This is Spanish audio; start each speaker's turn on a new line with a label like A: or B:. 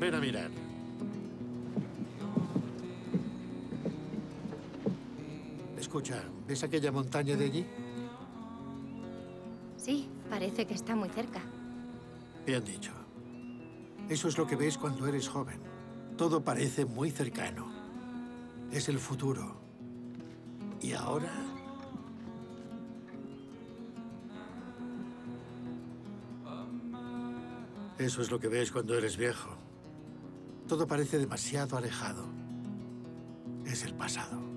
A: Ven a mirar. Escucha, ¿ves aquella montaña de allí?
B: Sí, parece que está muy cerca.
A: Bien dicho. Eso es lo que ves cuando eres joven. Todo parece muy cercano. Es el futuro. ¿Y ahora? Eso es lo que ves cuando eres viejo. Todo parece demasiado alejado. Es el pasado.